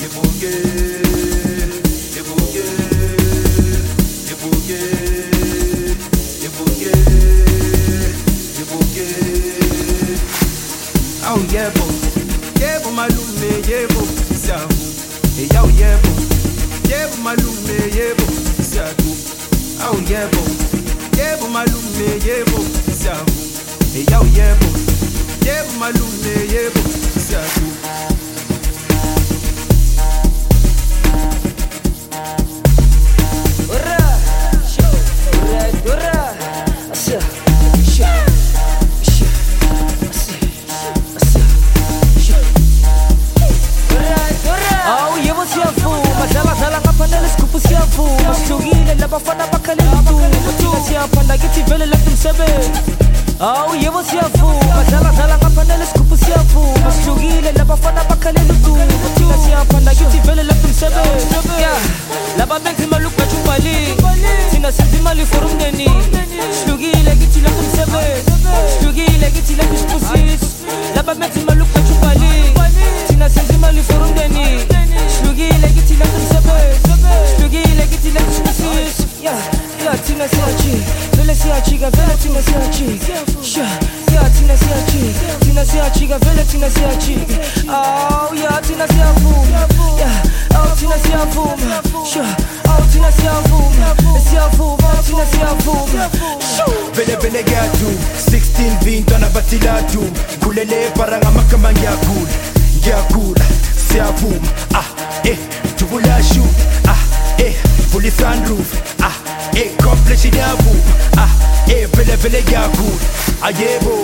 Oh yebo, yebo malume yebo siyavu. Hey oh yebo, yebo malume yebo siyavu. Oh yebo, yebo malume yebo siyavu. Hey oh yebo, yebo malume yebo siyavu. Bafana bakhalele tu siyaphanda kithi vele lapha umsebenzi. Awu yebo siyavuma dlala ngaphanele isigubhu siyavuma sihlukile labafana bakhalele tu siyaphanda kithi vele lapha umsebenzi. Yeah laba benza imali ukubetha ubhalile thina senza imali for umndeni sihlukile kithi lapha umsebenzi sihlukile kithi lapha isibusiso laba benza imali ukubetha ubhalile thina senza imali for umndeni sihlukile kithi lapha umsebenzi sihlukile kithi lapha isibusiso. Yeah, tina siyachika, vele siyachika, vele tina siyachika. Yeah, tina siyachika, vele tina siyachika. Oh, yeah, tina siyavuma. Yeah, oh, tina siyavuma. Oh, tina siyavuma. Siyavuma, tina siyavuma. Vele ngiyadu 16 vintwana bathiladu khulele para ngamakamba ngiyakula siyavuma jubula shoot fully sunroof completion yavuma vele ngiyakula ayebo.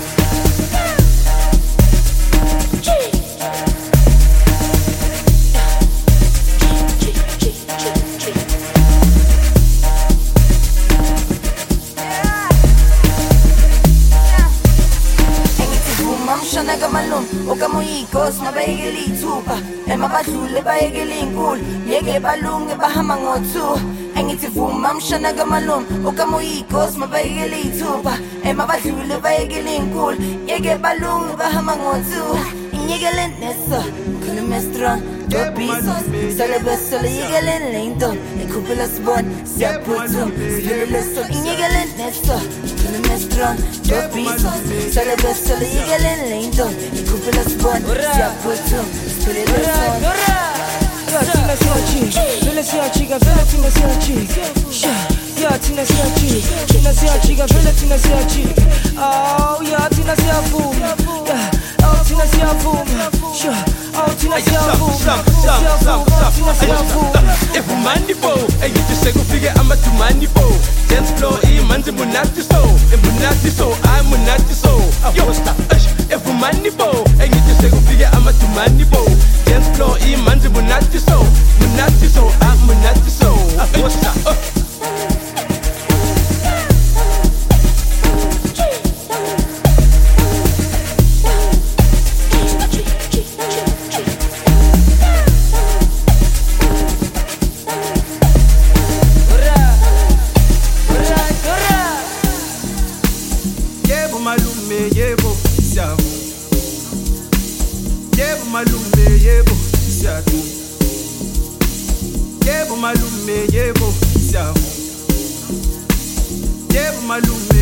Okamoyikos mabayekela iy'thupha emabadlule bayekela iy'nkulu yeke balunge bahamba ngo-2 engithi vuma mshana kamalungu okamoyikos mabayekela iy'thupha emabadlule bayekela iy'nkulu yeke balunge bahamba ngo-2 inyekele neso ngikhulume strong dobisos sale besole yekeleni le nto ikhuphela sibona siyaphuthuma siphelele so inyekele neso ngikhulume strong dobisos sale besole yekeleni le nto ikhuphela sibona siyaphuthuma siphelele so. Yeah, tina siyachika, vele siyachika, vele tina siyachika. Yeah, tina siyachika, vele tina siyachika. Oh, yeah, tina siyavuma. Yeah, oh, tina siyavuma. Oh, tina siyavuma. Tina siyavuma. Evumani bo, engithi sekufike amathumani bo. Dance floor imanzi munati so, munati so, munati so. Yo stop, evumani bo, engithi sekufike amathumani bo. Dance floor imanzi munati so, munati so, munati so. Yo stop. Malume yebo siyavu. Yebo malume yebo siyavu. Yebo malume yebo siyavu. Yebo malume